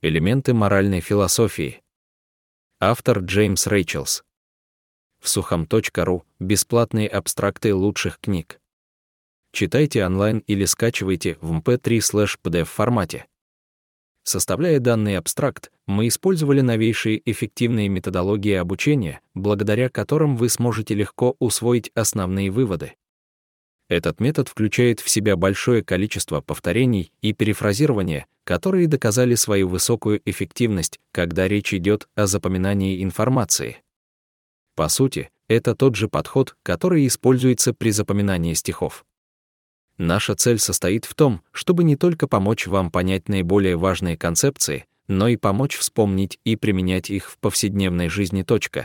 Элементы моральной философии. Автор Джеймс Рейчелс. В сухом.ру бесплатные абстракты лучших книг. Читайте онлайн или скачивайте в mp3/pdf формате. Составляя данный абстракт, мы использовали новейшие эффективные методологии обучения, благодаря которым вы сможете легко усвоить основные выводы. Этот метод включает в себя большое количество повторений и перефразирования, которые доказали свою высокую эффективность, когда речь идет о запоминании информации. По сути, это тот же подход, который используется при запоминании стихов. Наша цель состоит в том, чтобы не только помочь вам понять наиболее важные концепции, но и помочь вспомнить и применять их в повседневной жизни.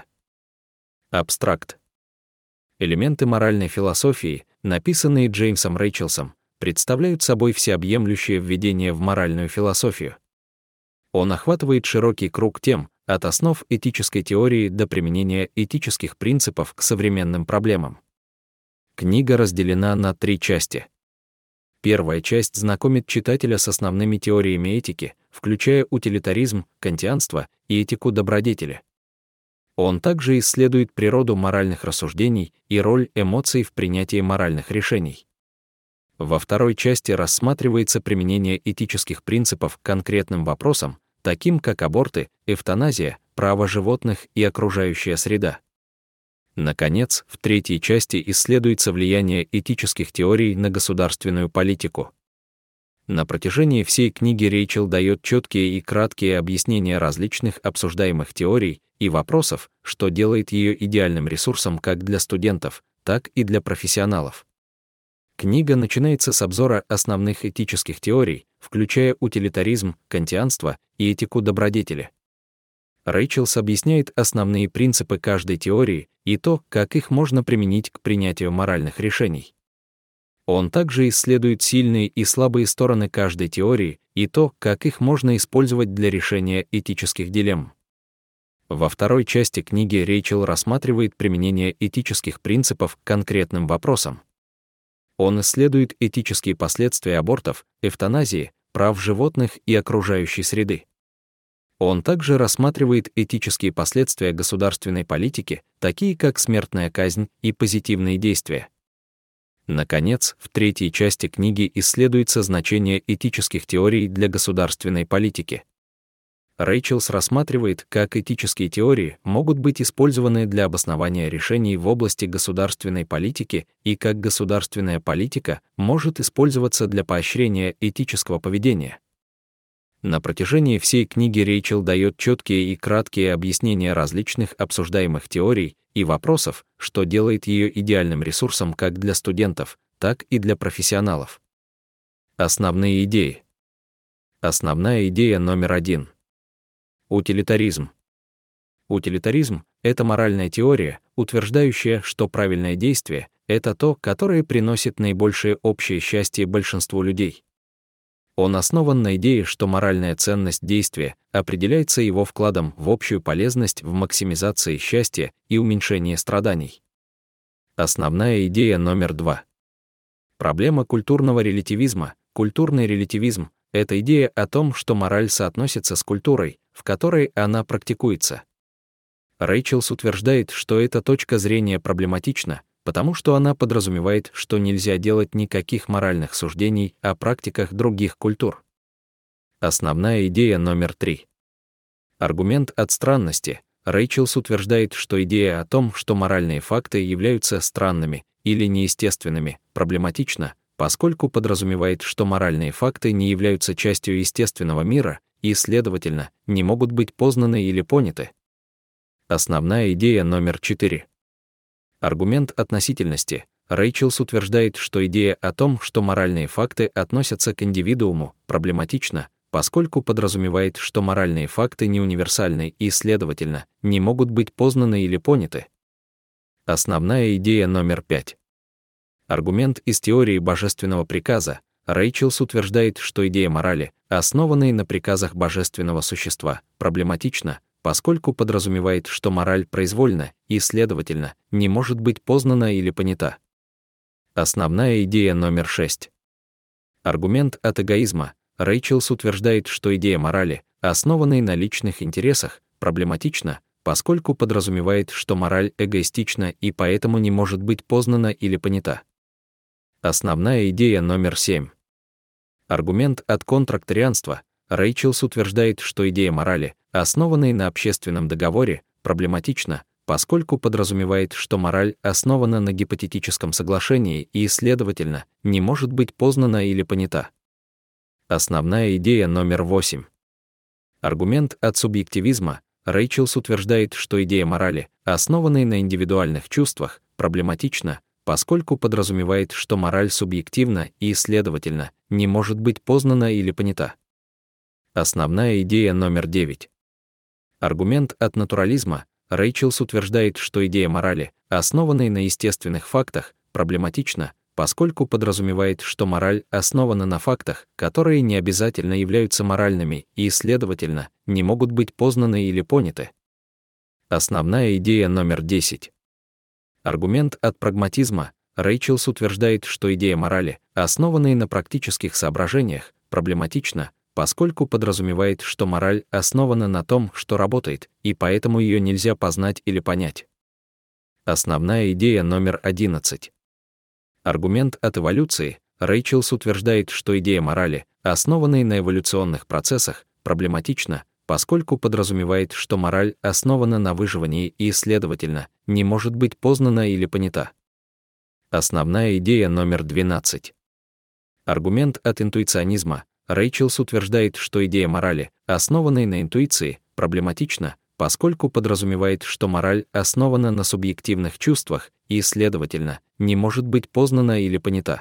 Абстракт. Элементы моральной философии, написанные Джеймсом Рейчелсом, представляют собой всеобъемлющее введение в моральную философию. Он охватывает широкий круг тем, от основ этической теории до применения этических принципов к современным проблемам. Книга разделена на 3 части. Первая часть знакомит читателя с основными теориями этики, включая утилитаризм, кантианство и этику добродетели. Он также исследует природу моральных рассуждений и роль эмоций в принятии моральных решений. Во второй части рассматривается применение этических принципов к конкретным вопросам, таким как аборты, эвтаназия, права животных и окружающая среда. Наконец, в третьей части исследуется влияние этических теорий на государственную политику. На протяжении всей книги Рейчел дает четкие и краткие объяснения различных обсуждаемых теорий и вопросов, что делает ее идеальным ресурсом как для студентов, так и для профессионалов. Книга начинается с обзора основных этических теорий, включая утилитаризм, кантианство и этику добродетели. Рейчелс объясняет основные принципы каждой теории и то, как их можно применить к принятию моральных решений. Он также исследует сильные и слабые стороны каждой теории и то, как их можно использовать для решения этических дилемм. Во второй части книги Рейчел рассматривает применение этических принципов к конкретным вопросам. Он исследует этические последствия абортов, эвтаназии, прав животных и окружающей среды. Он также рассматривает этические последствия государственной политики, такие как смертная казнь и позитивные действия. Наконец, в третьей части книги исследуется значение этических теорий для государственной политики. Рейчелс рассматривает, как этические теории могут быть использованы для обоснования решений в области государственной политики и как государственная политика может использоваться для поощрения этического поведения. На протяжении всей книги Рейчел дает четкие и краткие объяснения различных обсуждаемых теорий и вопросов, что делает ее идеальным ресурсом как для студентов, так и для профессионалов. Основные идеи. Основная идея номер 1. Утилитаризм. Утилитаризм — это моральная теория, утверждающая, что правильное действие — это то, которое приносит наибольшее общее счастье большинству людей. Он основан на идее, что моральная ценность действия определяется его вкладом в общую полезность в максимизации счастья и уменьшении страданий. Основная идея номер 2. Проблема культурного релятивизма. Культурный релятивизм — это идея о том, что мораль соотносится с культурой, в которой она практикуется. Рейчелс утверждает, что эта точка зрения проблематична, потому что она подразумевает, что нельзя делать никаких моральных суждений о практиках других культур. Основная идея номер 3. Аргумент от странности. Рейчелс утверждает, что идея о том, что моральные факты являются странными или неестественными, проблематична, поскольку подразумевает, что моральные факты не являются частью естественного мира и, следовательно, не могут быть познаны или поняты. Основная идея номер 4. Аргумент относительности. Рейчелс утверждает, что идея о том, что моральные факты относятся к индивидууму, проблематична, поскольку подразумевает, что моральные факты не универсальны и, следовательно, не могут быть познаны или поняты. Основная идея номер 5. Аргумент из теории божественного приказа. Рейчелс утверждает, что идея морали, основанной на приказах божественного существа, проблематична, поскольку подразумевает, что мораль произвольна и, следовательно, не может быть познана или понята. Основная идея номер 6. Аргумент от эгоизма. Рейчелс утверждает, что идея морали, основанной на личных интересах, проблематична, поскольку подразумевает, что мораль эгоистична и поэтому не может быть познана или понята. Основная идея номер 7. Аргумент от контрактарианства. Рейчелс утверждает, что идея морали, основанной на общественном договоре, проблематична, поскольку подразумевает, что мораль основана на гипотетическом соглашении и, следовательно, не может быть познана или понята. Основная идея номер 8. Аргумент от субъективизма. Рейчелс утверждает, что идея морали, основанной на индивидуальных чувствах, проблематична, поскольку подразумевает, что мораль субъективна и, следовательно, не может быть познана или понята. Основная идея номер 9. Аргумент от натурализма. Рейчелс утверждает, что идея морали, основанной на естественных фактах, проблематична, поскольку подразумевает, что мораль основана на фактах, которые не обязательно являются моральными и, следовательно, не могут быть познаны или поняты. Основная идея номер 10. Аргумент от прагматизма. Рейчелс утверждает, что идея морали, основанной на практических соображениях, проблематична, поскольку подразумевает, что мораль основана на том, что работает, и поэтому ее нельзя познать или понять. Основная идея номер 11. Аргумент от эволюции. Рейчелс утверждает, что идея морали, основанной на эволюционных процессах, проблематична, поскольку подразумевает, что мораль основана на выживании и, следовательно, не может быть познана или понята. Основная идея номер 12. Аргумент от интуиционизма. Рейчелс утверждает, что идея морали, основанной на интуиции, проблематична, поскольку подразумевает, что мораль основана на субъективных чувствах и, следовательно, не может быть познана или понята.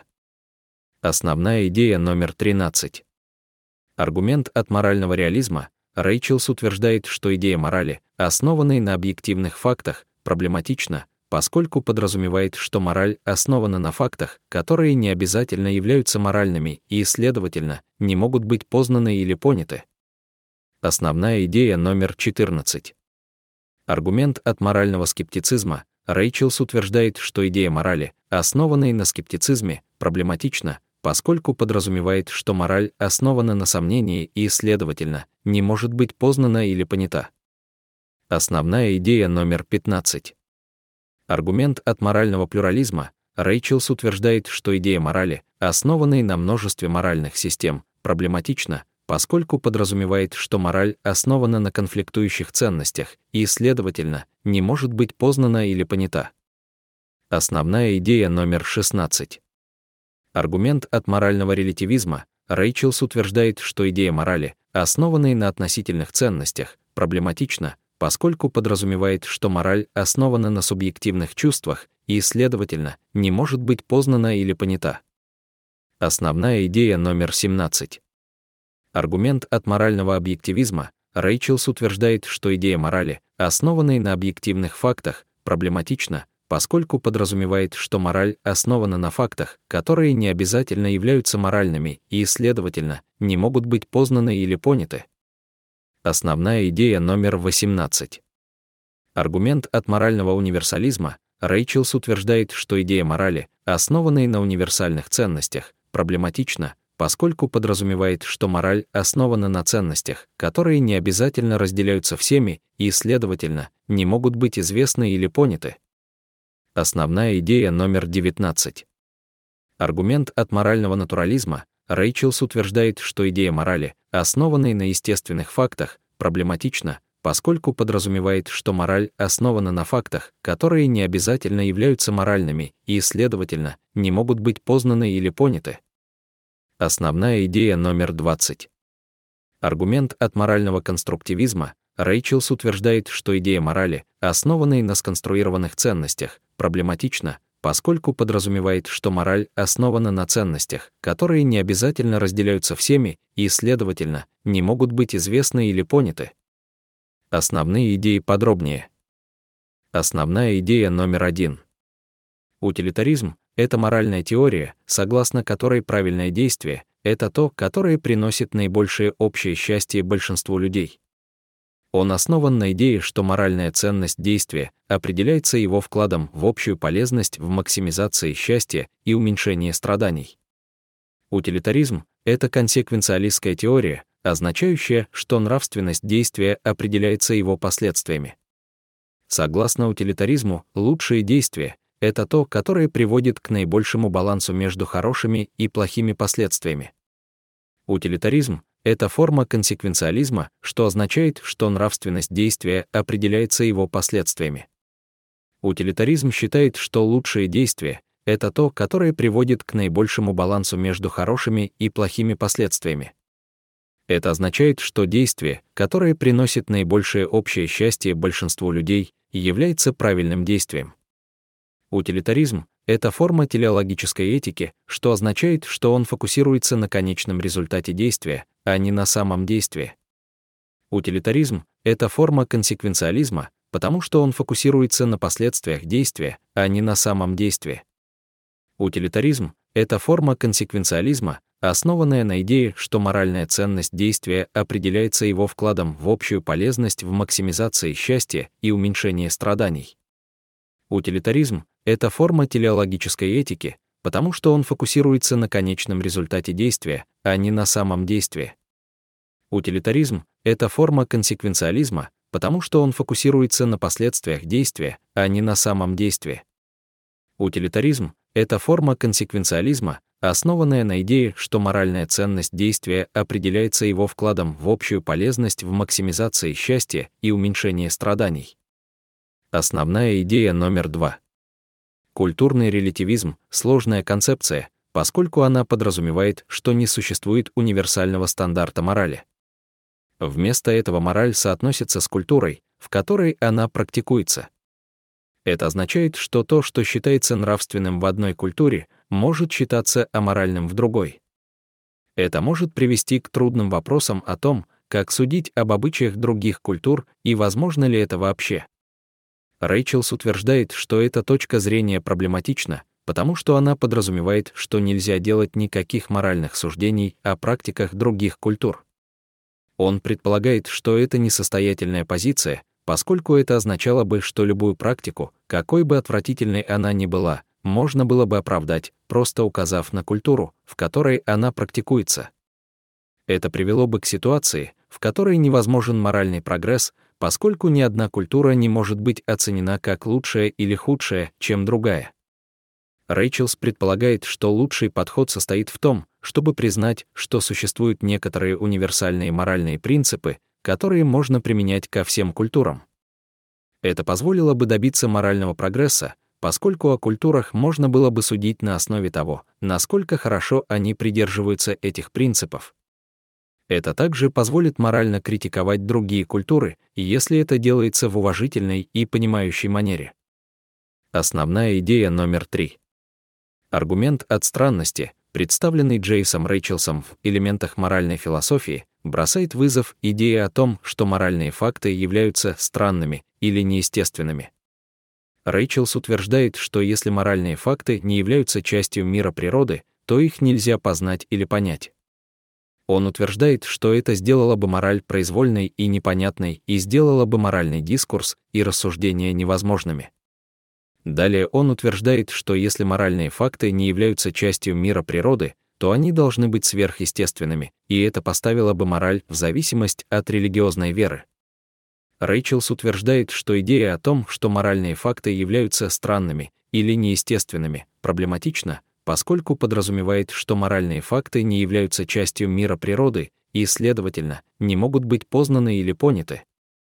Основная идея номер 13. Аргумент от морального реализма. Рейчелс утверждает, что идея морали, основанной на объективных фактах, проблематична, поскольку подразумевает, что мораль основана на фактах, которые не обязательно являются моральными и, следовательно, не могут быть познаны или поняты. Основная идея номер 14. Аргумент от морального скептицизма. Рейчелс утверждает, что идея морали, основанной на скептицизме, проблематична, поскольку подразумевает, что мораль основана на сомнении и, следовательно, не может быть познана или понята. Основная идея номер 15. Аргумент от морального плюрализма. Рейчелс утверждает, что идея морали, основанной на множестве моральных систем, проблематична, поскольку подразумевает, что мораль основана на конфликтующих ценностях и, следовательно, не может быть познана или понята. Основная идея номер 16. Аргумент от морального релятивизма. Рейчелс утверждает, что идея морали, основанной на относительных ценностях, проблематична, поскольку подразумевает, что мораль основана на субъективных чувствах и, следовательно, не может быть познана или понята. Основная идея номер 17. Аргумент от морального объективизма. Рейчелс утверждает, что идея морали, основанной на объективных фактах, проблематична, поскольку подразумевает, что мораль основана на фактах, которые не обязательно являются моральными и, следовательно, не могут быть познаны или поняты. Основная идея номер 18. Аргумент от морального универсализма. Рейчелс утверждает, что идея морали, основанной на универсальных ценностях, проблематична, поскольку подразумевает, что мораль основана на ценностях, которые не обязательно разделяются всеми и, следовательно, не могут быть известны или поняты. Основная идея номер 19. Аргумент от морального натурализма. Рейчелс утверждает, что идея морали, основанной на естественных фактах, проблематична, поскольку подразумевает, что мораль основана на фактах, которые не обязательно являются моральными и, следовательно, не могут быть познаны или поняты. Основная идея номер 20. Аргумент от морального конструктивизма. Рейчелс утверждает, что идея морали, основанной на сконструированных ценностях, проблематична, поскольку подразумевает, что мораль основана на ценностях, которые не обязательно разделяются всеми и, следовательно, не могут быть известны или поняты. Основные идеи подробнее. Основная идея номер 1. Утилитаризм — это моральная теория, согласно которой правильное действие — это то, которое приносит наибольшее общее счастье большинству людей. Он основан на идее, что моральная ценность действия определяется его вкладом в общую полезность в максимизации счастья и уменьшении страданий. Утилитаризм — это консеквенциалистская теория, означающее, что нравственность действия определяется его последствиями. Согласно утилитаризму, лучшие действия — это то, которое приводит к наибольшему балансу между хорошими и плохими последствиями. Утилитаризм — это форма консеквенциализма, что означает, что нравственность действия определяется его последствиями. Утилитаризм считает, что лучшие действия — это то, которое приводит к наибольшему балансу между хорошими и плохими последствиями. Это означает, что действие, которое приносит наибольшее общее счастье большинству людей, является правильным действием. Утилитаризм — это форма телеологической этики, что означает, что он фокусируется на конечном результате действия, а не на самом действии. Утилитаризм — это форма консеквенциализма, потому что он фокусируется на последствиях действия, а не на самом действии. Утилитаризм — это форма консеквенциализма, основанная на идее, что моральная ценность действия определяется его вкладом в общую полезность в максимизации счастья и уменьшении страданий. Утилитаризм — это форма телеологической этики, потому что он фокусируется на конечном результате действия, а не на самом действии. Утилитаризм — это форма консеквенциализма, потому что он фокусируется на последствиях действия, а не на самом действии. Утилитаризм — это форма консеквенциализма, основанная на идее, что моральная ценность действия определяется его вкладом в общую полезность в максимизации счастья и уменьшении страданий. Основная идея номер 2. Культурный релятивизм — сложная концепция, поскольку она подразумевает, что не существует универсального стандарта морали. Вместо этого мораль соотносится с культурой, в которой она практикуется. Это означает, что то, что считается нравственным в одной культуре, может считаться аморальным в другой. Это может привести к трудным вопросам о том, как судить об обычаях других культур и возможно ли это вообще. Рейчелс утверждает, что эта точка зрения проблематична, потому что она подразумевает, что нельзя делать никаких моральных суждений о практиках других культур. Он предполагает, что это несостоятельная позиция, поскольку это означало бы, что любую практику, какой бы отвратительной она ни была, можно было бы оправдать, просто указав на культуру, в которой она практикуется. Это привело бы к ситуации, в которой невозможен моральный прогресс, поскольку ни одна культура не может быть оценена как лучшая или худшая, чем другая. Рейчелс предполагает, что лучший подход состоит в том, чтобы признать, что существуют некоторые универсальные моральные принципы, которые можно применять ко всем культурам. Это позволило бы добиться морального прогресса, поскольку о культурах можно было бы судить на основе того, насколько хорошо они придерживаются этих принципов. Это также позволит морально критиковать другие культуры, если это делается в уважительной и понимающей манере. Основная идея номер 3. Аргумент от странности, представленный Джеймсом Рейчелсом в «Элементах моральной философии», бросает вызов идее о том, что моральные факты являются странными или неестественными. Рейчелс утверждает, что если моральные факты не являются частью мира природы, то их нельзя познать или понять. Он утверждает, что это сделало бы мораль произвольной и непонятной и сделало бы моральный дискурс и рассуждения невозможными. Далее он утверждает, что если моральные факты не являются частью мира природы, то они должны быть сверхъестественными, и это поставило бы мораль в зависимость от религиозной веры. Рейчелс утверждает, что идея о том, что моральные факты являются странными или неестественными, проблематична, поскольку подразумевает, что моральные факты не являются частью мира природы и, следовательно, не могут быть познаны или поняты.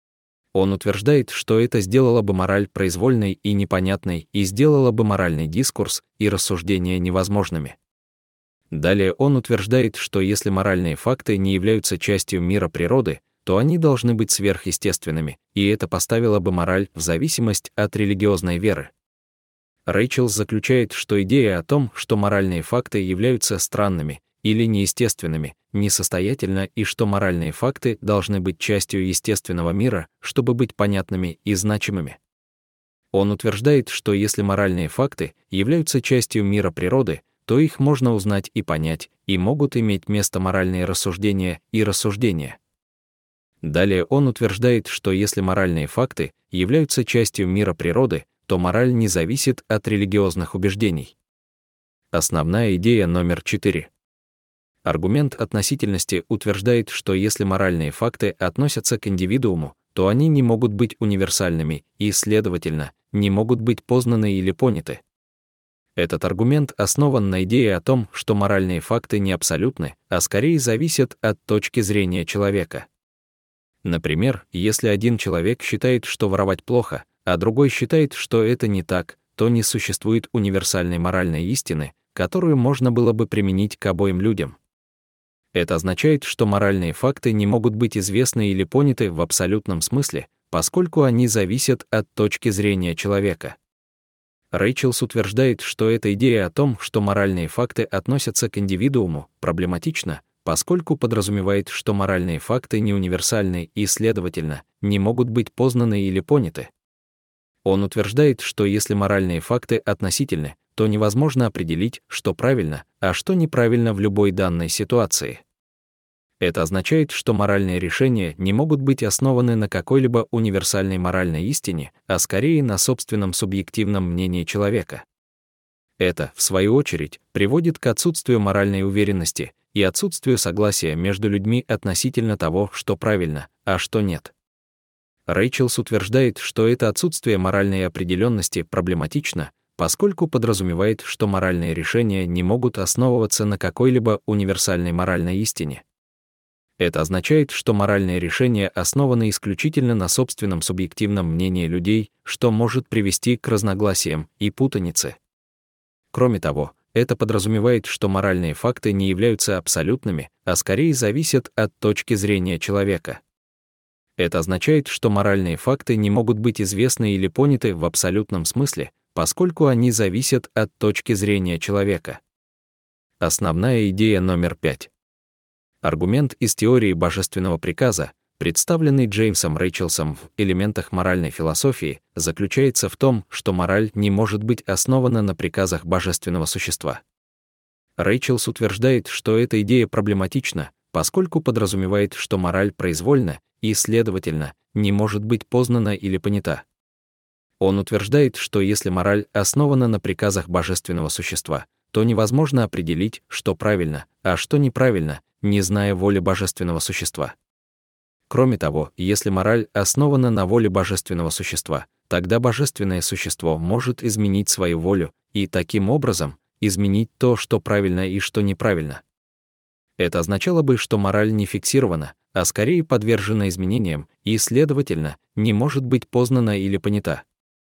Он утверждает, что это сделало бы мораль произвольной и непонятной и сделало бы моральный дискурс и рассуждения невозможными. Далее он утверждает, что если моральные факты не являются частью мира природы, то они должны быть сверхъестественными, и это поставило бы мораль в зависимость от религиозной веры. Рейчелс заключает, что идея о том, что моральные факты являются странными или неестественными, несостоятельна и что моральные факты должны быть частью естественного мира, чтобы быть понятными и значимыми. Он утверждает, что если моральные факты являются частью мира природы, то их можно узнать и понять, и могут иметь место моральные рассуждения и рассуждения. Далее он утверждает, что если моральные факты являются частью мира природы, то мораль не зависит от религиозных убеждений. Основная идея номер 4. Аргумент относительности утверждает, что если моральные факты относятся к индивидууму, то они не могут быть универсальными и, следовательно, не могут быть познаны или поняты. Этот аргумент основан на идее о том, что моральные факты не абсолютны, а скорее зависят от точки зрения человека. Например, если один человек считает, что воровать плохо, а другой считает, что это не так, то не существует универсальной моральной истины, которую можно было бы применить к обоим людям. Это означает, что моральные факты не могут быть известны или поняты в абсолютном смысле, поскольку они зависят от точки зрения человека. Рейчелс утверждает, что эта идея о том, что моральные факты относятся к индивидууму, проблематична, поскольку подразумевает, что моральные факты не универсальны и, следовательно, не могут быть познаны или поняты. Он утверждает, что если моральные факты относительны, то невозможно определить, что правильно, а что неправильно в любой данной ситуации. Это означает, что моральные решения не могут быть основаны на какой-либо универсальной моральной истине, а скорее на собственном субъективном мнении человека. Это, в свою очередь, приводит к отсутствию моральной уверенности и отсутствию согласия между людьми относительно того, что правильно, а что нет. Рейчелс утверждает, что это отсутствие моральной определенности проблематично, поскольку подразумевает, что моральные решения не могут основываться на какой-либо универсальной моральной истине. Это означает, что моральные решения основаны исключительно на собственном субъективном мнении людей, что может привести к разногласиям и путанице. Кроме того, это подразумевает, что моральные факты не являются абсолютными, а скорее зависят от точки зрения человека. Это означает, что моральные факты не могут быть известны или поняты в абсолютном смысле, поскольку они зависят от точки зрения человека. Основная идея номер 5. Аргумент из теории божественного приказа, представленный Джеймсом Рейчелсом в «Элементах моральной философии», заключается в том, что мораль не может быть основана на приказах божественного существа. Рейчелс утверждает, что эта идея проблематична, поскольку подразумевает, что мораль произвольна и, следовательно, не может быть познана или понята. Он утверждает, что если мораль основана на приказах божественного существа, то невозможно определить, что правильно, а что неправильно, не зная воли божественного существа. Кроме того, если мораль основана на воле божественного существа, тогда божественное существо может изменить свою волю и, таким образом, изменить то, что правильно и что неправильно. Это означало бы, что мораль не фиксирована, а скорее подвержена изменениям и, следовательно, не может быть познана или понята.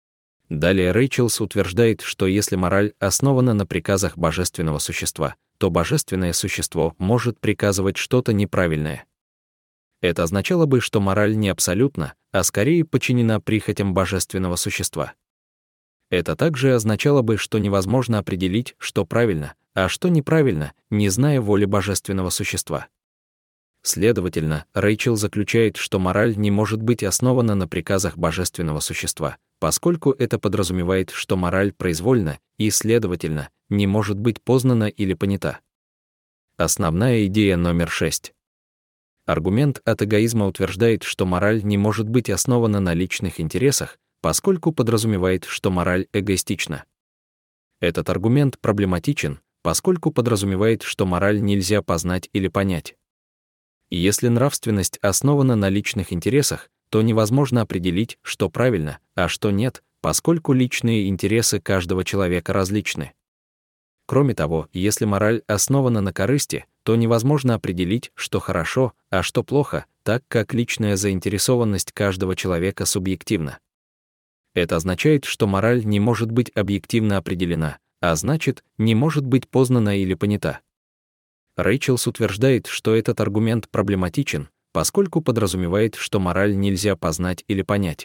Далее Рейчелс утверждает, что если мораль основана на приказах божественного существа, то божественное существо может приказывать что-то неправильное. Это означало бы, что мораль не абсолютна, а скорее подчинена прихотям божественного существа. Это также означало бы, что невозможно определить, что правильно, а что неправильно, не зная воли божественного существа. Следовательно, Рейчел заключает, что мораль не может быть основана на приказах божественного существа, поскольку это подразумевает, что мораль произвольна и, следовательно, не может быть познана или понята. Основная идея номер 6. Аргумент от эгоизма утверждает, что мораль не может быть основана на личных интересах, поскольку подразумевает, что мораль эгоистична. Этот аргумент проблематичен, поскольку подразумевает, что мораль нельзя познать или понять. И если нравственность основана на личных интересах, то невозможно определить, что правильно, а что нет, поскольку личные интересы каждого человека различны. Кроме того, если мораль основана на корысти, то невозможно определить, что хорошо, а что плохо, так как личная заинтересованность каждого человека субъективна. Это означает, что мораль не может быть объективно определена, а значит, не может быть познана или понята. Рейчелс утверждает, что этот аргумент проблематичен, поскольку подразумевает, что мораль нельзя познать или понять.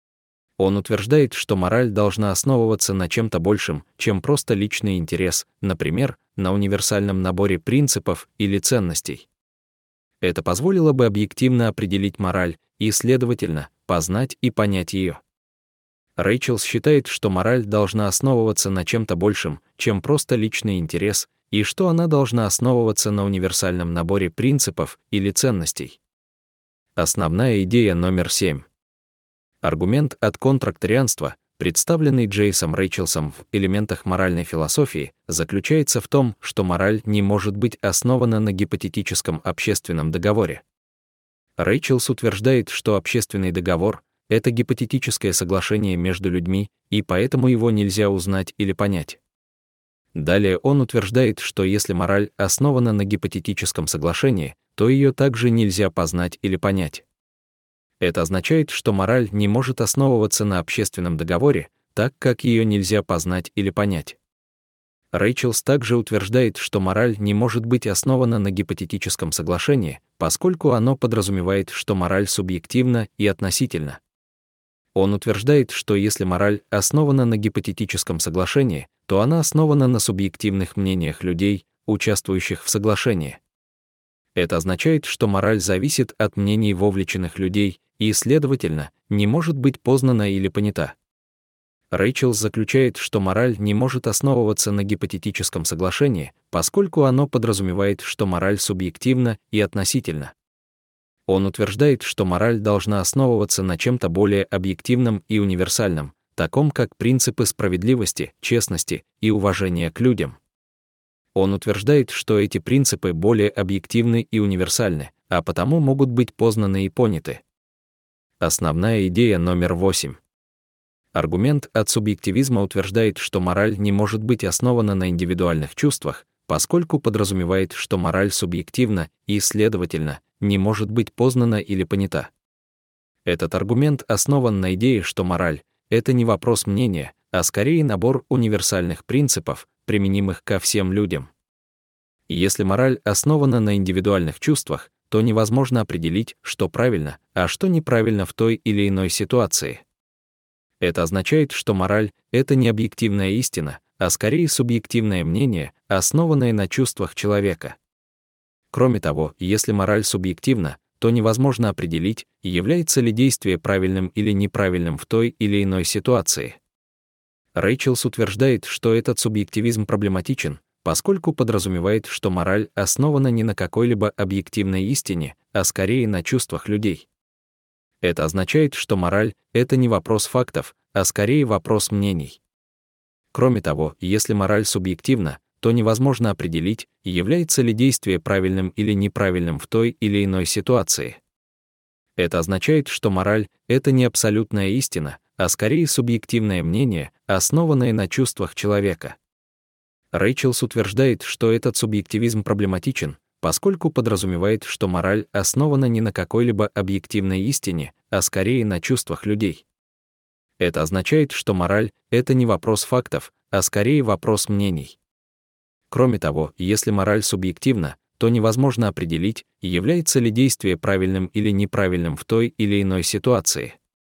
Он утверждает, что мораль должна основываться на чем-то большем, чем просто личный интерес, например, на универсальном наборе принципов или ценностей. Это позволило бы объективно определить мораль и, следовательно, познать и понять ее. Рейчелс считает, что мораль должна основываться на чем-то большем, чем просто личный интерес, и что она должна основываться на универсальном наборе принципов или ценностей. Основная идея номер 7. Аргумент от контрактарианства, представленный Джеймсом Рейчелсом в «Элементах моральной философии», заключается в том, что мораль не может быть основана на гипотетическом общественном договоре. Рейчелс утверждает, что общественный договор — это гипотетическое соглашение между людьми, и поэтому его нельзя узнать или понять. Далее он утверждает, что если мораль основана на гипотетическом соглашении, то ее также нельзя познать или понять. Это означает, что мораль не может основываться на общественном договоре, так как ее нельзя познать или понять. Рейчелс также утверждает, что мораль не может быть основана на гипотетическом соглашении, поскольку оно подразумевает, что мораль субъективна и относительна. Он утверждает, что если мораль основана на гипотетическом соглашении, то она основана на субъективных мнениях людей, участвующих в соглашении. Это означает, что мораль зависит от мнений вовлеченных людей и, следовательно, не может быть познана или понята. Рейчелс заключает, что мораль не может основываться на гипотетическом соглашении, поскольку оно подразумевает, что мораль субъективна и относительна. Он утверждает, что мораль должна основываться на чем-то более объективном и универсальном, таком как принципы справедливости, честности и уважения к людям. Он утверждает, что эти принципы более объективны и универсальны, а потому могут быть познаны и поняты. Основная идея номер 8. Аргумент от субъективизма утверждает, что мораль не может быть основана на индивидуальных чувствах, поскольку подразумевает, что мораль субъективна и, следовательно, не может быть познана или понята. Этот аргумент основан на идее, что мораль — это не вопрос мнения, а скорее набор универсальных принципов, применимых ко всем людям. Если мораль основана на индивидуальных чувствах, то невозможно определить, что правильно, а что неправильно в той или иной ситуации. Это означает, что мораль — это не объективная истина, а скорее субъективное мнение, основанное на чувствах человека. Кроме того, если мораль субъективна, то невозможно определить, является ли действие правильным или неправильным в той или иной ситуации. Рейчелс утверждает, что этот субъективизм проблематичен, поскольку подразумевает, что мораль основана не на какой-либо объективной истине, а скорее на чувствах людей. Это означает, что мораль — это не вопрос фактов, а скорее вопрос мнений. Кроме того, если мораль субъективна, то невозможно определить, является ли действие правильным или неправильным в той или иной ситуации. Это означает, что мораль — это не абсолютная истина, а скорее субъективное мнение, основанное на чувствах человека. Рейчелс утверждает, что этот субъективизм проблематичен, поскольку подразумевает, что мораль основана не на какой-либо объективной истине, а скорее на чувствах людей. Это означает, что мораль — это не вопрос фактов, а скорее вопрос мнений. Кроме того, если мораль субъективна, то невозможно определить, является ли действие правильным или неправильным в той или иной ситуации.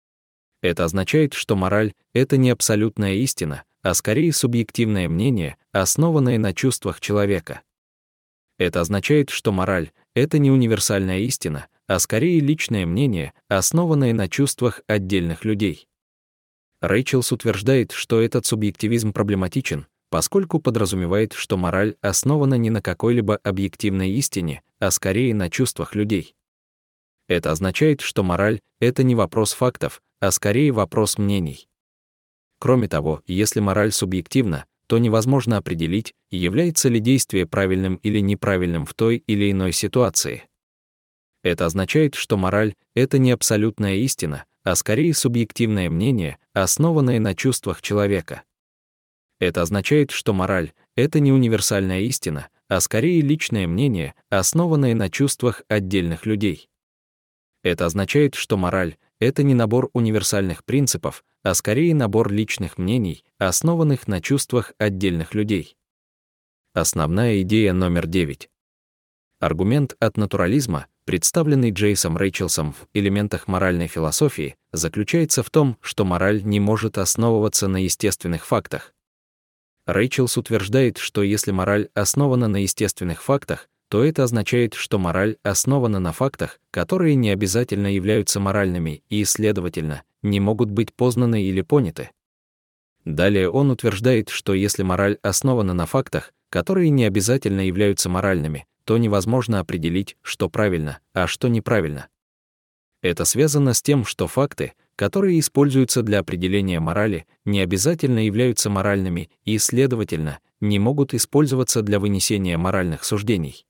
Это означает, что мораль — это не абсолютная истина, а скорее субъективное мнение, основанное на чувствах человека. Это означает, что мораль — это не универсальная истина, а скорее личное мнение, основанное на чувствах отдельных людей. Рейчелс утверждает, что этот субъективизм проблематичен, поскольку подразумевает, что мораль основана не на какой-либо объективной истине, а скорее на чувствах людей. Это означает, что мораль — это не вопрос фактов, а скорее вопрос мнений. Кроме того, если мораль субъективна, то невозможно определить, является ли действие правильным или неправильным в той или иной ситуации. Это означает, что мораль — это не абсолютная истина, а скорее субъективное мнение, основанное на чувствах человека. Это означает, что мораль — это не универсальная истина, а скорее личное мнение, основанное на чувствах отдельных людей. Это означает, что мораль — это не набор универсальных принципов, а скорее набор личных мнений, основанных на чувствах отдельных людей. Основная идея номер 9. Аргумент от натурализма, представленный Джеймсом Рейчелсом в «Элементах моральной философии», заключается в том, что мораль не может основываться на естественных фактах. Рейчелс утверждает, что если мораль основана на естественных фактах, то это означает, что мораль основана на фактах, которые не обязательно являются моральными и, следовательно, не могут быть познаны или поняты. Далее он утверждает, что если мораль основана на фактах, которые не обязательно являются моральными, то невозможно определить, что правильно, а что неправильно. Это связано с тем, что факты, которые используются для определения морали, не обязательно являются моральными и, следовательно, не могут использоваться для вынесения моральных суждений.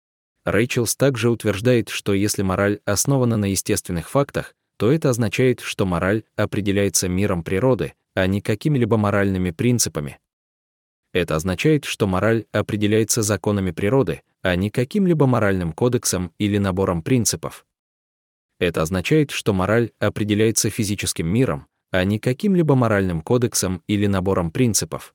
Рейчелс также утверждает, что если мораль основана на естественных фактах, то это означает, что мораль определяется миром природы, а не какими-либо моральными принципами. Это означает, что мораль определяется законами природы, а не каким-либо моральным кодексом или набором принципов. Это означает, что мораль определяется физическим миром, а не каким-либо моральным кодексом или набором принципов.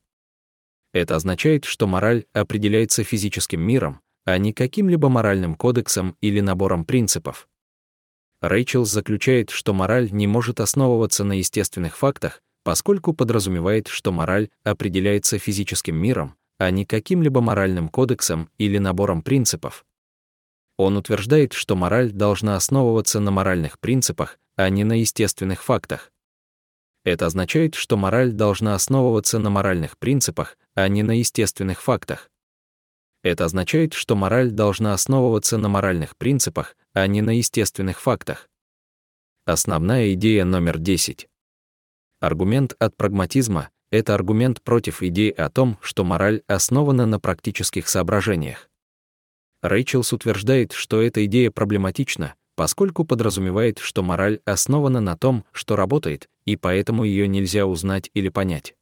Это означает, что мораль определяется физическим миром, а не каким-либо моральным кодексом или набором принципов. Рейчелс заключает, что мораль не может основываться на естественных фактах, поскольку подразумевает, что мораль определяется физическим миром, а не каким-либо моральным кодексом или набором принципов. Он утверждает, что мораль должна основываться на моральных принципах, а не на естественных фактах. Это означает, что мораль должна основываться на моральных принципах, а не на естественных фактах. Это означает, что мораль должна основываться на моральных принципах, а не на естественных фактах. Основная идея номер 10. Аргумент от прагматизма — это аргумент против идеи о том, что мораль основана на практических соображениях. Рейчелс утверждает, что эта идея проблематична, поскольку подразумевает, что мораль основана на том, что работает, и поэтому ее нельзя узнать или понять.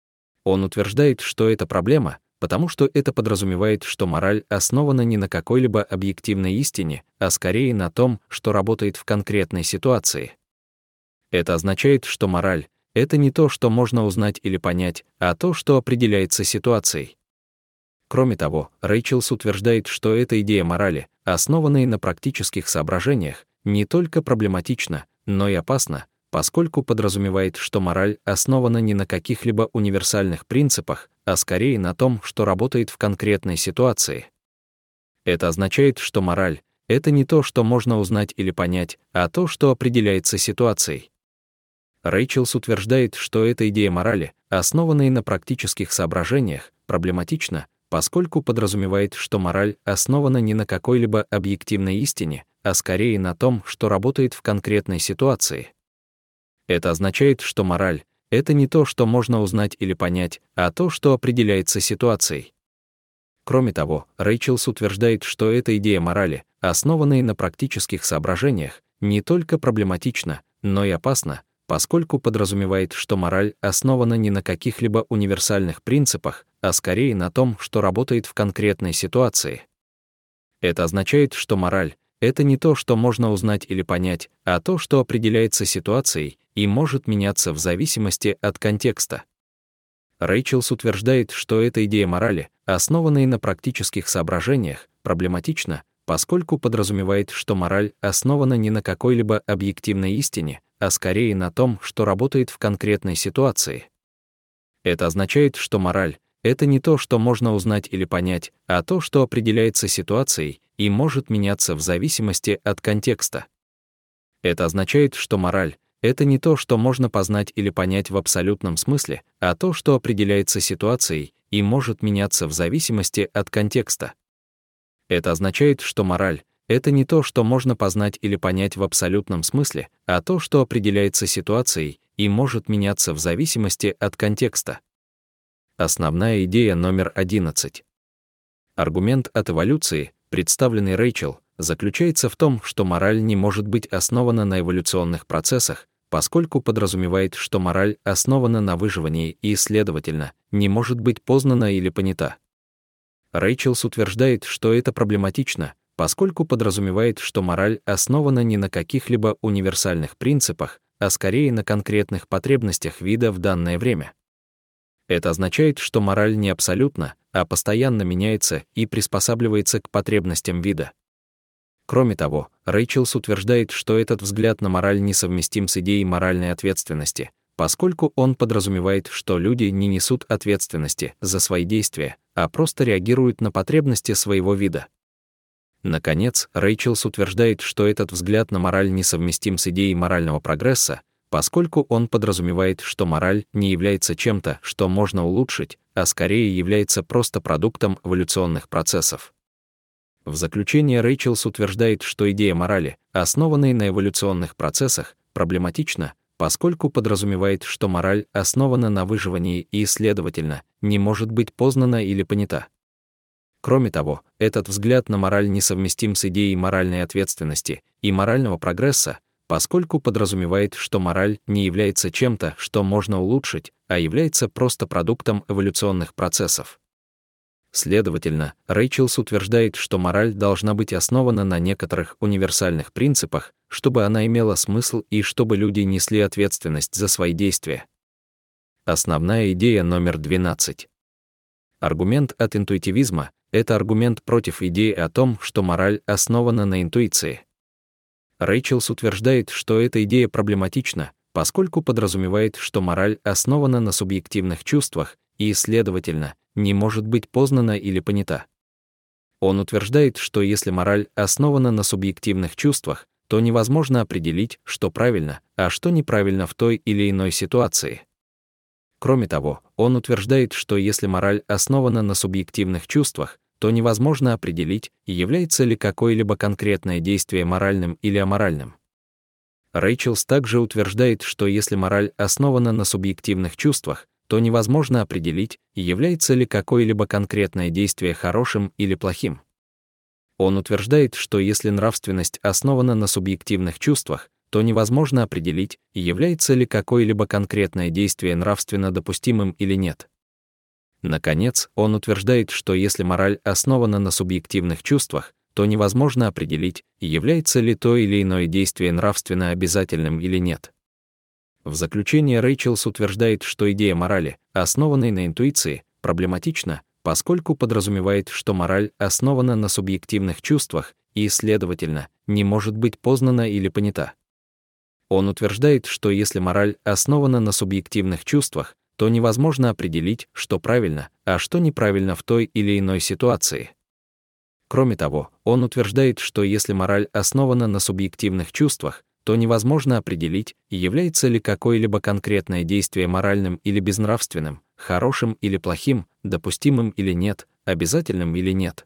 Он утверждает, что это проблема, потому что это подразумевает, что мораль основана не на какой-либо объективной истине, а скорее на том, что работает в конкретной ситуации. Это означает, что мораль — это не то, что можно узнать или понять, а то, что определяется ситуацией. Кроме того, Рейчелс утверждает, что эта идея морали, основанной на практических соображениях, не только проблематична, но и опасна, поскольку подразумевает, что мораль основана не на каких-либо универсальных принципах, а скорее на том, что работает в конкретной ситуации. Это означает, что мораль — это не то, что можно узнать или понять, а то, что определяется ситуацией. Рейчелс утверждает, что эта идея морали, основанной на практических соображениях, проблематична, поскольку подразумевает, что мораль основана не на какой-либо объективной истине, а скорее на том, что работает в конкретной ситуации. Это означает, что мораль — это не то, что можно узнать или понять, а то, что определяется ситуацией. Кроме того, Рейчелс утверждает, что эта идея морали, основанной на практических соображениях, не только проблематична, но и опасна, поскольку подразумевает, что мораль основана не на каких-либо универсальных принципах, а скорее на том, что работает в конкретной ситуации. Это означает, что мораль — это не то, что можно узнать или понять, а то, что определяется ситуацией и может меняться в зависимости от контекста. Рейчелс утверждает, что эта идея морали, основанной на практических соображениях, проблематична, поскольку подразумевает, что мораль основана не на какой-либо объективной истине, а скорее на том, что работает в конкретной ситуации. Это означает, что мораль — это не то, что можно узнать или понять, а то, что определяется ситуацией и может меняться в зависимости от контекста. Это означает, что мораль — это не то, что можно познать или понять в абсолютном смысле, а то, что определяется ситуацией и может меняться в зависимости от контекста. Это означает, что мораль — это не то, что можно познать или понять в абсолютном смысле, а то, что определяется ситуацией и может меняться в зависимости от контекста. Основная идея номер 11. Аргумент от эволюции, представленный Рейчел, заключается в том, что мораль не может быть основана на эволюционных процессах, поскольку подразумевает, что мораль основана на выживании и, следовательно, не может быть познана или понята. Рейчелс утверждает, что это проблематично, поскольку подразумевает, что мораль основана не на каких-либо универсальных принципах, а скорее на конкретных потребностях вида в данное время. Это означает, что мораль не абсолютна, а постоянно меняется и приспосабливается к потребностям вида. Кроме того, Рейчелс утверждает, что этот взгляд на мораль несовместим с идеей моральной ответственности, поскольку он подразумевает, что люди не несут ответственности за свои действия, а просто реагируют на потребности своего вида. Наконец, Рейчелс утверждает, что этот взгляд на мораль несовместим с идеей морального прогресса, поскольку он подразумевает, что мораль не является чем-то, что можно улучшить, а скорее является просто продуктом эволюционных процессов. В заключение Рейчелс утверждает, что идея морали, основанной на эволюционных процессах, проблематична, поскольку подразумевает, что мораль основана на выживании и, следовательно, не может быть познана или понята. Кроме того, этот взгляд на мораль несовместим с идеей моральной ответственности и морального прогресса, поскольку подразумевает, что мораль не является чем-то, что можно улучшить, а является просто продуктом эволюционных процессов. Следовательно, Рейчелс утверждает, что мораль должна быть основана на некоторых универсальных принципах, чтобы она имела смысл и чтобы люди несли ответственность за свои действия. Основная идея номер 12. Аргумент от интуитивизма — это аргумент против идеи о том, что мораль основана на интуиции. Рейчелс утверждает, что эта идея проблематична, поскольку подразумевает, что мораль основана на субъективных чувствах и, следовательно, не может быть познана или понята. Он утверждает, что если мораль основана на субъективных чувствах, то невозможно определить, что правильно, а что неправильно в той или иной ситуации. Кроме того, он утверждает, что если мораль основана на субъективных чувствах, то невозможно определить, является ли какое-либо конкретное действие моральным или аморальным. Рейчелс также утверждает, что если мораль основана на субъективных чувствах, то невозможно определить, является ли какое-либо конкретное действие хорошим или плохим. Он утверждает, что если нравственность основана на субъективных чувствах, то невозможно определить, является ли какое-либо конкретное действие нравственно допустимым или нет. Наконец, он утверждает, что если мораль основана на субъективных чувствах, то невозможно определить, является ли то или иное действие нравственно обязательным или нет. В заключение Рейчелс утверждает, что идея морали, основанной на интуиции, проблематична, поскольку подразумевает, что мораль основана на субъективных чувствах и, следовательно, не может быть познана или понята. Он утверждает, что если мораль основана на субъективных чувствах, то невозможно определить, что правильно, а что неправильно в той или иной ситуации. Кроме того, он утверждает, что если мораль основана на субъективных чувствах, то невозможно определить, является ли какое-либо конкретное действие моральным или безнравственным, хорошим или плохим, допустимым или нет, обязательным или нет.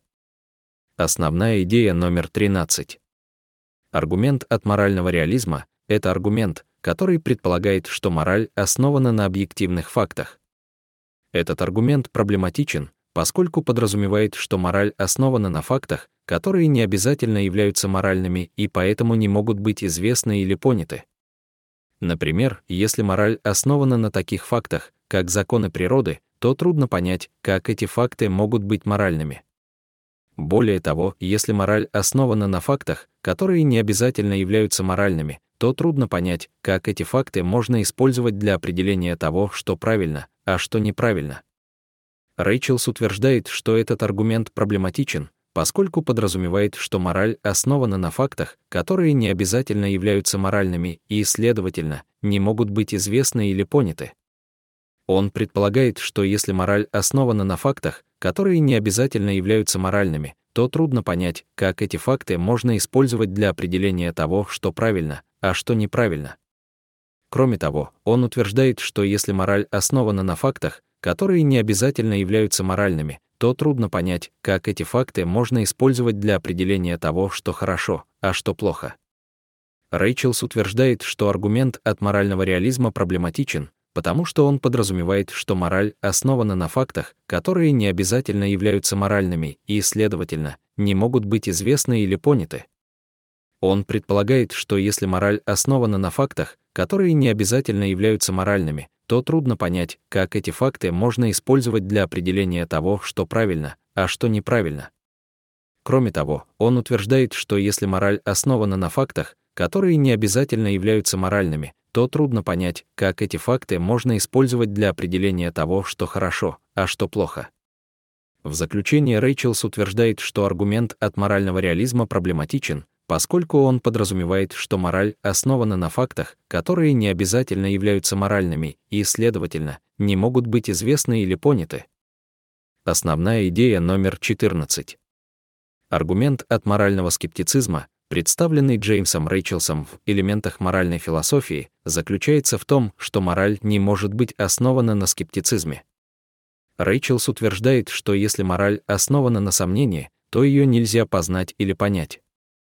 Основная идея номер 13. Аргумент от морального реализма — это аргумент, который предполагает, что мораль основана на объективных фактах. Этот аргумент проблематичен, поскольку подразумевает, что мораль основана на фактах, которые не обязательно являются моральными и поэтому не могут быть известны или поняты. Например, если мораль основана на таких фактах, как законы природы, то трудно понять, как эти факты могут быть моральными. Более того, если мораль основана на фактах, которые не обязательно являются моральными, то трудно понять, как эти факты можно использовать для определения того, что правильно, а что неправильно. Рейчелс утверждает, что этот аргумент проблематичен, поскольку подразумевает, что мораль основана на фактах, которые не обязательно являются моральными и, следовательно, не могут быть известны или поняты. Он предполагает, что если мораль основана на фактах, которые не обязательно являются моральными, то трудно понять, как эти факты можно использовать для определения того, что правильно, а что неправильно. Кроме того, он утверждает, что если мораль основана на фактах, которые не обязательно являются моральными, то трудно понять, как эти факты можно использовать для определения того, что хорошо, а что плохо. Рейчелс утверждает, что аргумент от морального реализма проблематичен, потому что он подразумевает, что мораль основана на фактах, которые не обязательно являются моральными и, следовательно, не могут быть известны или поняты. Он предполагает, что если мораль основана на фактах, которые не обязательно являются моральными, то трудно понять, как эти факты можно использовать для определения того, что правильно, а что неправильно. Кроме того, он утверждает, что если мораль основана на фактах, которые не обязательно являются моральными, то трудно понять, как эти факты можно использовать для определения того, что хорошо, а что плохо. В заключение Рейчелс утверждает, что аргумент от морального реализма проблематичен, поскольку он подразумевает, что мораль основана на фактах, которые не обязательно являются моральными и, следовательно, не могут быть известны или поняты. Основная идея номер 14. Аргумент от морального скептицизма, представленный Джеймсом Рейчелсом в «Элементах моральной философии», заключается в том, что мораль не может быть основана на скептицизме. Рейчелс утверждает, что если мораль основана на сомнении, то ее нельзя познать или понять.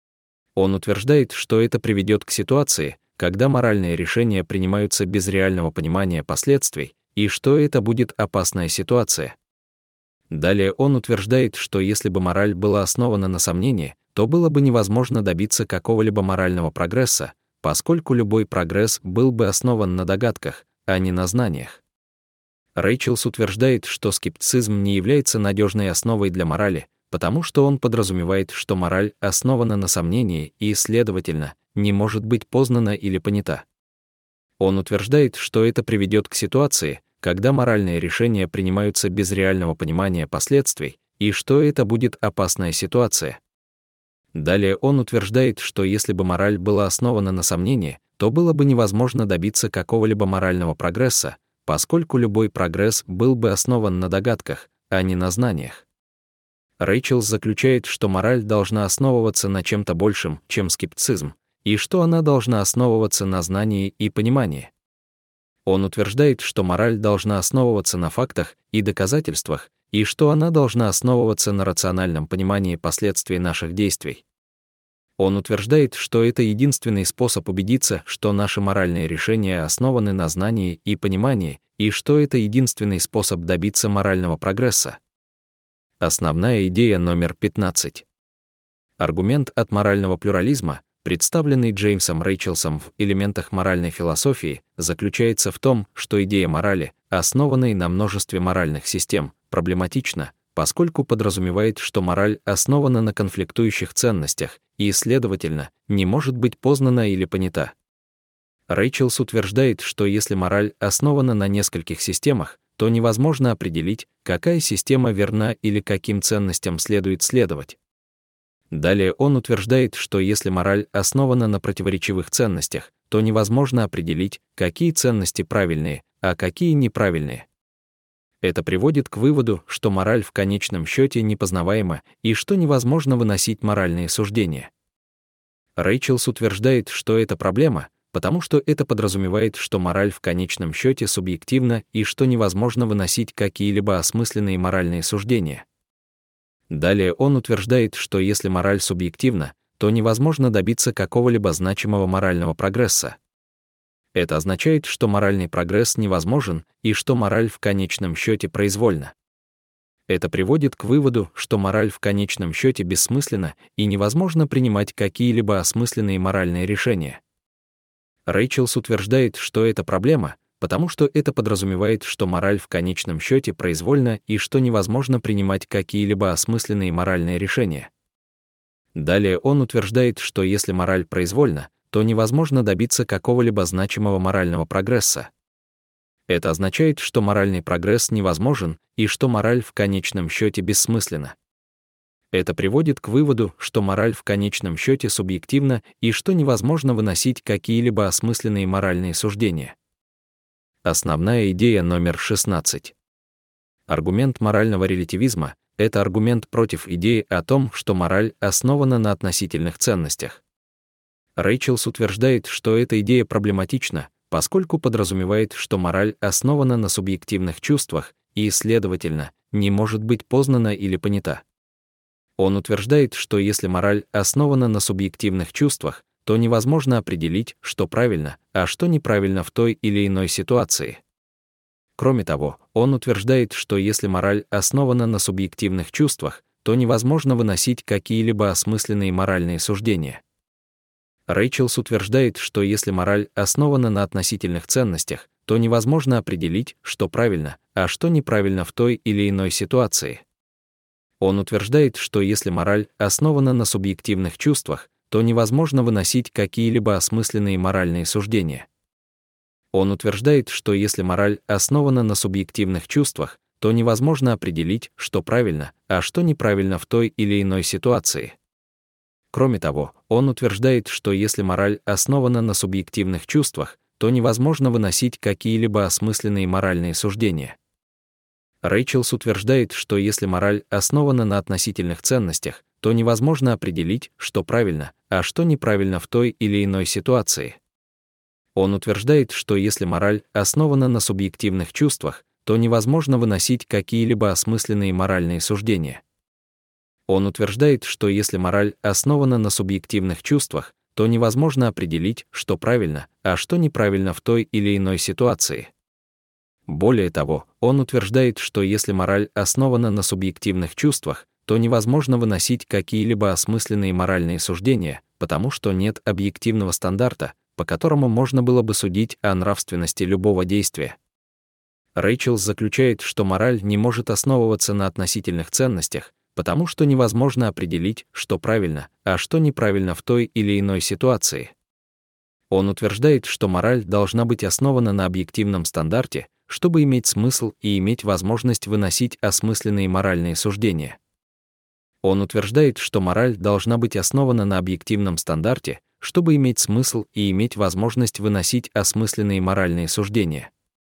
Он утверждает, что это приведет к ситуации, когда моральные решения принимаются без реального понимания последствий, и что это будет опасная ситуация. Далее он утверждает, что если бы мораль была основана на сомнении, то было бы невозможно добиться какого-либо морального прогресса, поскольку любой прогресс был бы основан на догадках, а не на знаниях. Рейчелс утверждает, что скептицизм не является надежной основой для морали, потому что он подразумевает, что мораль основана на сомнении и, следовательно, не может быть познана или понята. Он утверждает, что это приведет к ситуации, когда моральные решения принимаются без реального понимания последствий, и что это будет опасная ситуация. Далее он утверждает, что если бы мораль была основана на сомнении, то было бы невозможно добиться какого-либо морального прогресса, поскольку любой прогресс был бы основан на догадках, а не на знаниях. Рейчелс заключает, что мораль должна основываться на чем-то большем, чем скептицизм, и что она должна основываться на знании и понимании. Он утверждает, что мораль должна основываться на фактах и доказательствах, и что она должна основываться на рациональном понимании последствий наших действий. Он утверждает, что это единственный способ убедиться, что наши моральные решения основаны на знании и понимании, и что это единственный способ добиться морального прогресса. Основная идея номер 15. Аргумент от морального плюрализма, представленный Джеймсом Рейчелсом в «Элементах моральной философии», заключается в том, что идея морали, основанной на множестве моральных систем, проблематична, поскольку подразумевает, что мораль основана на конфликтующих ценностях и, следовательно, не может быть познана или понята. Рейчелс утверждает, что если мораль основана на нескольких системах, то невозможно определить, какая система верна или каким ценностям следует следовать. Далее он утверждает, что если мораль основана на противоречивых ценностях, то невозможно определить, какие ценности правильные, а какие неправильные. Это приводит к выводу, что мораль в конечном счете непознаваема и что невозможно выносить моральные суждения. Рейчелс утверждает, что это проблема, потому что это подразумевает, что мораль в конечном счете субъективна и что невозможно выносить какие-либо осмысленные моральные суждения. Далее он утверждает, что если мораль субъективна, то невозможно добиться какого-либо значимого морального прогресса. Это означает, что моральный прогресс невозможен и что мораль в конечном счете произвольна. Это приводит к выводу, что мораль в конечном счете бессмысленна и невозможно принимать какие-либо осмысленные моральные решения. Рейчелс утверждает, что это проблема, потому что это подразумевает, что мораль в конечном счете произвольна и что невозможно принимать какие-либо осмысленные моральные решения. Далее он утверждает, что если мораль произвольна, то невозможно добиться какого-либо значимого морального прогресса. Это означает, что моральный прогресс невозможен и что мораль в конечном счете бессмысленна. Это приводит к выводу, что мораль в конечном счете субъективна и что невозможно выносить какие-либо осмысленные моральные суждения. Основная идея номер 16. Аргумент морального релятивизма — это аргумент против идеи о том, что мораль основана на относительных ценностях. Рейчелс утверждает, что эта идея проблематична, поскольку подразумевает, что мораль основана на субъективных чувствах и, следовательно, не может быть познана или понята. Он утверждает, что если мораль основана на субъективных чувствах, то невозможно определить, что правильно, а что неправильно в той или иной ситуации. Кроме того, он утверждает, что если мораль основана на субъективных чувствах, то невозможно выносить какие-либо осмысленные моральные суждения. Рейчелс утверждает, что если мораль основана на относительных ценностях, то невозможно определить, что правильно, а что неправильно в той или иной ситуации. Он утверждает, что если мораль основана на субъективных чувствах, то невозможно выносить какие-либо осмысленные моральные суждения. Он утверждает, что если мораль основана на субъективных чувствах, то невозможно определить, что правильно, а что неправильно в той или иной ситуации. Кроме того, он утверждает, что если мораль основана на субъективных чувствах, то невозможно выносить какие-либо осмысленные моральные суждения. Рейчелс утверждает, что если мораль основана на относительных ценностях, то невозможно определить, что правильно, а что неправильно в той или иной ситуации. Он утверждает, что если мораль основана на субъективных чувствах, то невозможно выносить какие-либо осмысленные моральные суждения. Он утверждает, что если мораль основана на субъективных чувствах, то невозможно определить, что правильно, а что неправильно в той или иной ситуации. Более того, он утверждает, что если мораль основана на субъективных чувствах, то невозможно выносить какие-либо осмысленные моральные суждения, потому что нет объективного стандарта, по которому можно было бы судить о нравственности любого действия. Рэйчелс заключает, что мораль не может основываться на относительных ценностях, потому что невозможно определить, что правильно, а что неправильно в той или иной ситуации. Он утверждает, что мораль должна быть основана на объективном стандарте, чтобы иметь смысл и иметь возможность выносить осмысленные моральные суждения. Он утверждает, что мораль должна быть основана на объективном стандарте, чтобы иметь смысл и иметь возможность выносить осмысленные моральные суждения.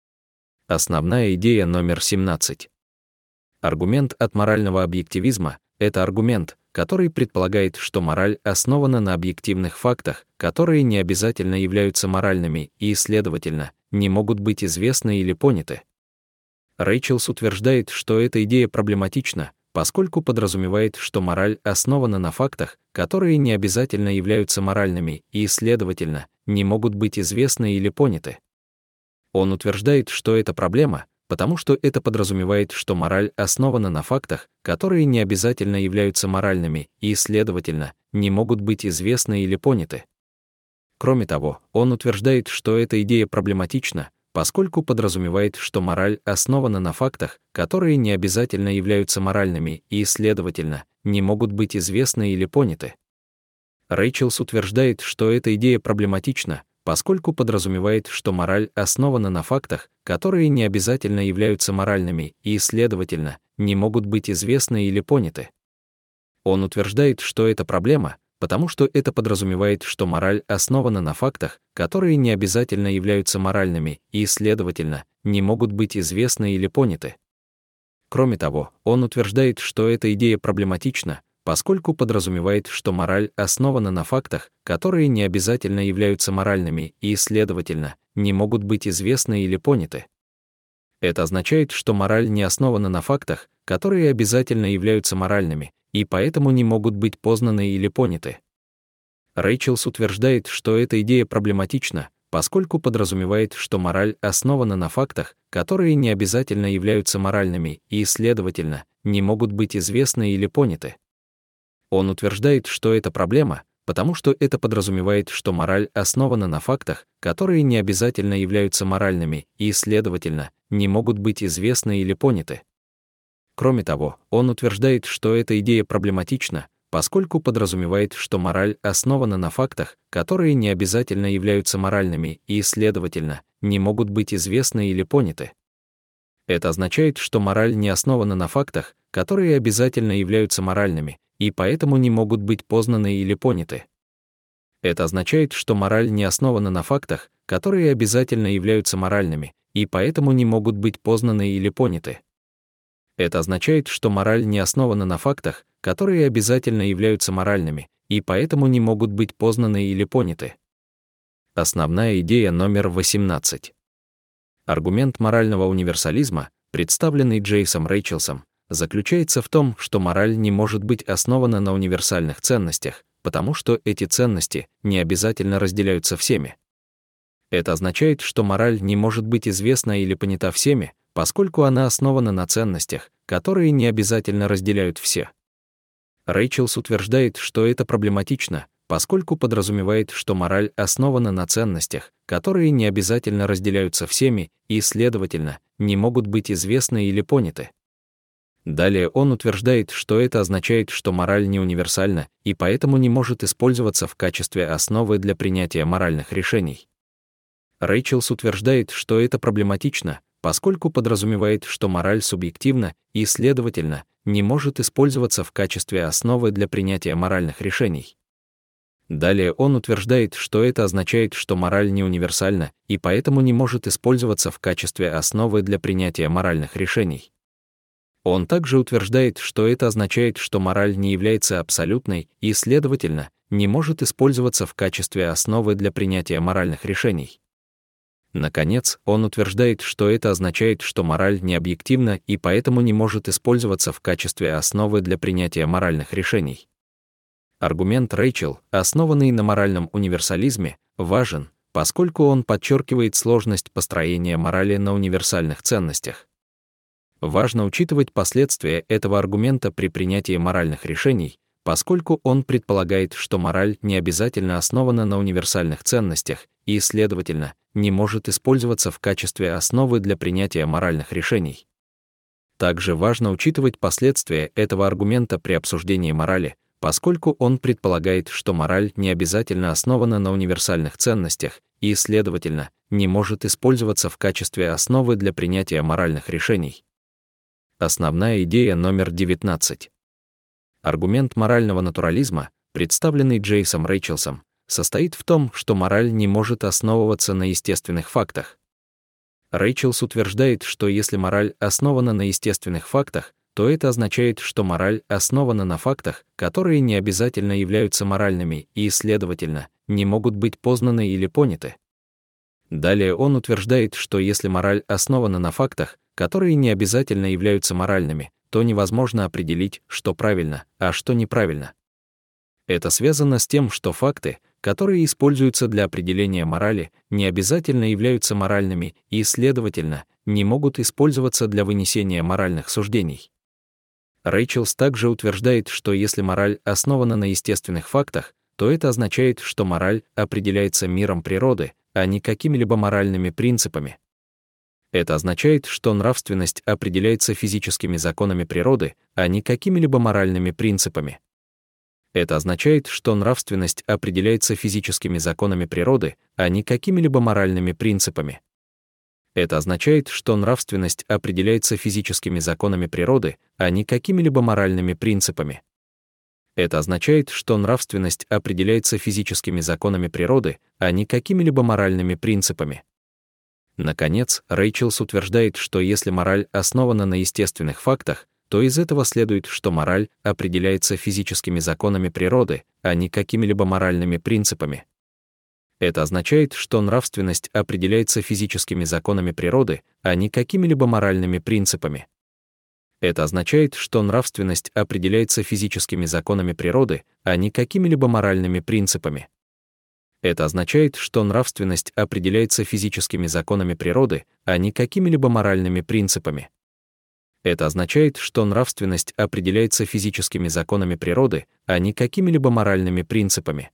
Основная идея номер 17. Аргумент от морального объективизма — это аргумент, который предполагает, что мораль основана на объективных фактах, которые не обязательно являются моральными и, следовательно, не могут быть известны или поняты. Рэйчелс утверждает, что эта идея проблематична, поскольку подразумевает, что мораль основана на фактах, которые не обязательно являются моральными и, следовательно, не могут быть известны или поняты. Он утверждает, что это проблема, потому что это подразумевает, что мораль основана на фактах, которые не обязательно являются моральными и, следовательно, не могут быть известны или поняты. Кроме того, он утверждает, что эта идея проблематична, поскольку подразумевает, что мораль основана на фактах, которые не обязательно являются моральными и, следовательно, не могут быть известны или поняты. Рэйчелс утверждает, что эта идея проблематична, поскольку подразумевает, что мораль основана на фактах, которые не обязательно являются моральными и, следовательно, не могут быть известны или поняты. Он утверждает, что это проблема, потому что это подразумевает, что мораль основана на фактах, которые не обязательно являются моральными и, следовательно, не могут быть известны или поняты. Кроме того, он утверждает, что эта идея проблематична, поскольку подразумевает, что мораль основана на фактах, которые не обязательно являются моральными и, следовательно, не могут быть известны или поняты. Это означает, что мораль не основана на фактах, которые обязательно являются моральными, и поэтому не могут быть познаны или поняты. Рэйчелс утверждает, что эта идея проблематична, поскольку подразумевает, что мораль основана на фактах, которые не обязательно являются моральными и, следовательно, не могут быть известны или поняты. Он утверждает, что это проблема, потому что это подразумевает, что мораль основана на фактах, которые не обязательно являются моральными и, следовательно, не могут быть известны или поняты. Кроме того, он утверждает, что эта идея проблематична, поскольку подразумевает, что мораль основана на фактах, которые не обязательно являются моральными и, следовательно, не могут быть известны или поняты. Это означает, что мораль не основана на фактах, которые обязательно являются моральными, и поэтому не могут быть познаны или поняты. Это означает, что мораль не основана на фактах, которые обязательно являются моральными, и поэтому не могут быть познаны или поняты. Это означает, что мораль не основана на фактах, которые обязательно являются моральными, и поэтому не могут быть познаны или поняты. Основная идея номер 18. Аргумент морального универсализма, представленный Джеймсом Рэйчелсом, заключается в том, что мораль не может быть основана на универсальных ценностях, потому что эти ценности не обязательно разделяются всеми. Это означает, что мораль не может быть известна или понята всеми, поскольку она основана на ценностях, которые не обязательно разделяют все. Рэйчелс утверждает, что это проблематично, поскольку подразумевает, что мораль основана на ценностях, которые не обязательно разделяются всеми и, следовательно, не могут быть известны или поняты. Далее он утверждает, что это означает, что мораль не универсальна и поэтому не может использоваться в качестве основы для принятия моральных решений. Рэйчелс утверждает, что это проблематично, поскольку подразумевает, что мораль субъективна и, следовательно, не может использоваться в качестве основы для принятия моральных решений. Далее он утверждает, что это означает, что мораль не универсальна и поэтому не может использоваться в качестве основы для принятия моральных решений. Он также утверждает, что это означает, что мораль не является абсолютной и, следовательно, не может использоваться в качестве основы для принятия моральных решений. Наконец, он утверждает, что это означает, что мораль не объективна и поэтому не может использоваться в качестве основы для принятия моральных решений. Аргумент Рэйчел, основанный на моральном универсализме, важен, поскольку он подчеркивает сложность построения морали на универсальных ценностях. Важно учитывать последствия этого аргумента при принятии моральных решений, поскольку он предполагает, что мораль не обязательно основана на универсальных ценностях и, следовательно, не может использоваться в качестве основы для принятия моральных решений. Также важно учитывать последствия этого аргумента при обсуждении морали, поскольку он предполагает, что мораль не обязательно основана на универсальных ценностях и, следовательно, не может использоваться в качестве основы для принятия моральных решений. Основная идея номер 19. Аргумент морального натурализма, представленный Джеймсом Рэйчелсом, состоит в том, что мораль не может основываться на естественных фактах. Рэйчелс утверждает, что если мораль основана на естественных фактах, то это означает, что мораль основана на фактах, которые не обязательно являются моральными и, следовательно, не могут быть познаны или поняты. Далее он утверждает, что если мораль основана на фактах, которые не обязательно являются моральными, то невозможно определить, что правильно, а что неправильно. Это связано с тем, что факты, которые используются для определения морали, не обязательно являются моральными и, следовательно, не могут использоваться для вынесения моральных суждений. Рэйчелс также утверждает, что если мораль основана на естественных фактах, то это означает, что мораль определяется миром природы, а не какими-либо моральными принципами. Это означает, что нравственность определяется физическими законами природы, а не какими-либо моральными принципами. Это означает, что нравственность определяется физическими законами природы, а не какими-либо моральными принципами. Это означает, что нравственность определяется физическими законами природы, а не какими-либо моральными принципами. Это означает, что нравственность определяется физическими законами природы, а не какими-либо моральными принципами. Наконец, Рэйчелс утверждает, что если мораль основана на естественных фактах, то из этого следует, что мораль определяется физическими законами природы, а не какими-либо моральными принципами. Это означает, что нравственность определяется физическими законами природы, а не какими-либо моральными принципами. Это означает, что нравственность определяется физическими законами природы, а не какими-либо моральными принципами. Это означает, что нравственность определяется физическими законами природы, а не какими-либо моральными принципами. Это означает, что нравственность определяется физическими законами природы, а не какими-либо моральными принципами.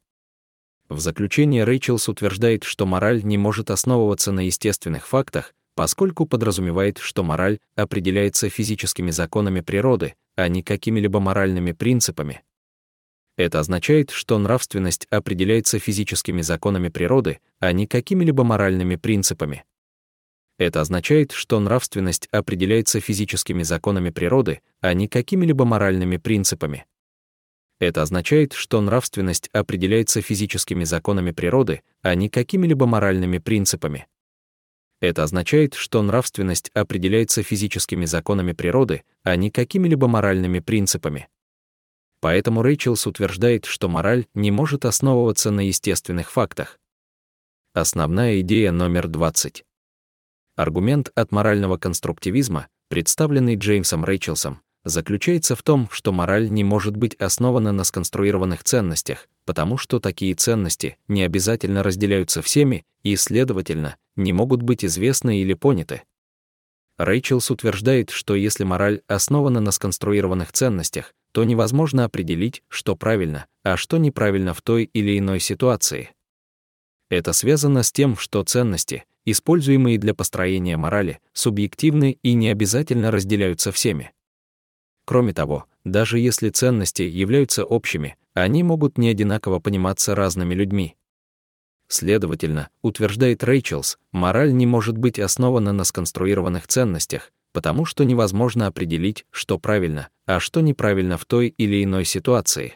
В заключение Рэйчелс утверждает, что мораль не может основываться на естественных фактах, поскольку подразумевает, что мораль определяется физическими законами природы, а не какими-либо моральными принципами. Это означает, что нравственность определяется физическими законами природы, а не какими-либо моральными принципами. Это означает, что нравственность определяется физическими законами природы, а не какими-либо моральными принципами. Это означает, что нравственность определяется физическими законами природы, а не какими-либо моральными принципами. Это означает, что нравственность определяется физическими законами природы, а не какими-либо моральными принципами. Поэтому Рэйчелс утверждает, что мораль не может основываться на естественных фактах. Основная идея номер 20. Аргумент от морального конструктивизма, представленный Джеймсом Рэйчелсом, заключается в том, что мораль не может быть основана на сконструированных ценностях, потому что такие ценности не обязательно разделяются всеми и, следовательно, не могут быть известны или поняты. Рэйчелс утверждает, что если мораль основана на сконструированных ценностях, то невозможно определить, что правильно, а что неправильно в той или иной ситуации. Это связано с тем, что ценности, используемые для построения морали, субъективны и не обязательно разделяются всеми. Кроме того, даже если ценности являются общими, они могут не одинаково пониматься разными людьми. Следовательно, утверждает Рэйчелс, мораль не может быть основана на сконструированных ценностях, потому что невозможно определить, что правильно, а что неправильно в той или иной ситуации.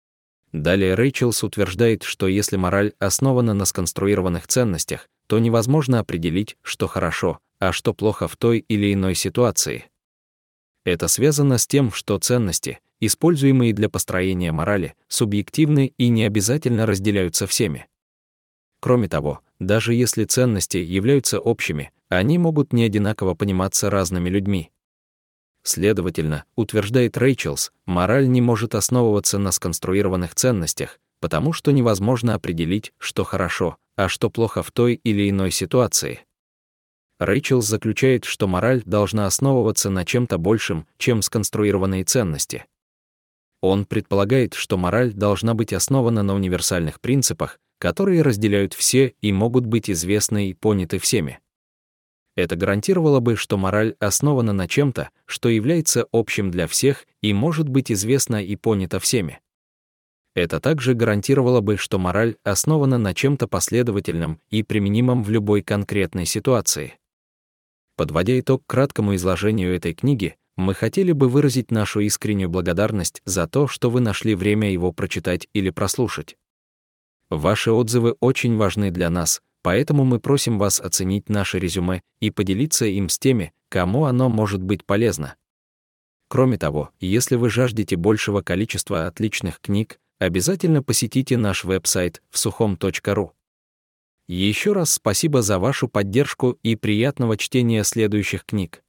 Далее Рэйчелс утверждает, что если мораль основана на сконструированных ценностях, то невозможно определить, что хорошо, а что плохо в той или иной ситуации. Это связано с тем, что ценности, используемые для построения морали, субъективны и не обязательно разделяются всеми. Кроме того, Даже если ценности являются общими, они могут не одинаково пониматься разными людьми. Следовательно, утверждает Рейчелс, мораль не может основываться на сконструированных ценностях, потому что невозможно определить, что хорошо, а что плохо в той или иной ситуации. Рейчелс заключает, что мораль должна основываться на чем-то большем, чем сконструированные ценности. Он предполагает, что мораль должна быть основана на универсальных принципах, которые разделяют все и могут быть известны и поняты всеми. Это гарантировало бы, что мораль основана на чем-то, что является общим для всех и может быть известно и понято всеми. Это также гарантировало бы, что мораль основана на чем-то последовательном и применимом в любой конкретной ситуации. Подводя итог краткому изложению этой книги, мы хотели бы выразить нашу искреннюю благодарность за то, что вы нашли время его прочитать или прослушать. Ваши отзывы очень важны для нас, поэтому мы просим вас оценить наше резюме и поделиться им с теми, кому оно может быть полезно. Кроме того, если вы жаждете большего количества отличных книг, обязательно посетите наш веб-сайт vsuchom.ru. Еще раз спасибо за вашу поддержку и приятного чтения следующих книг.